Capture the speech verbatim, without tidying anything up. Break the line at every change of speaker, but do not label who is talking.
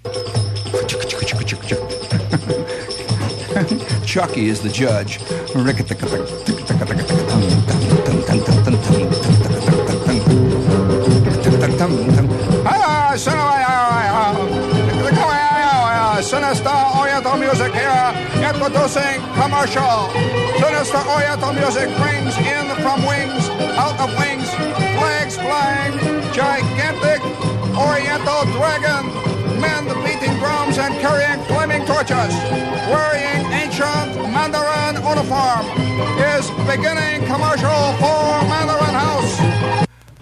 Chucky is the judge. Sinister Oriental Music here, introducing commercial. Sinister Oriental Music brings in from wings, out of wings, flags flying, gigantic Oriental dragon, men beating drums and carrying flaming torches, wearing ancient Mandarin uniform, is beginning commercial for Mandarin.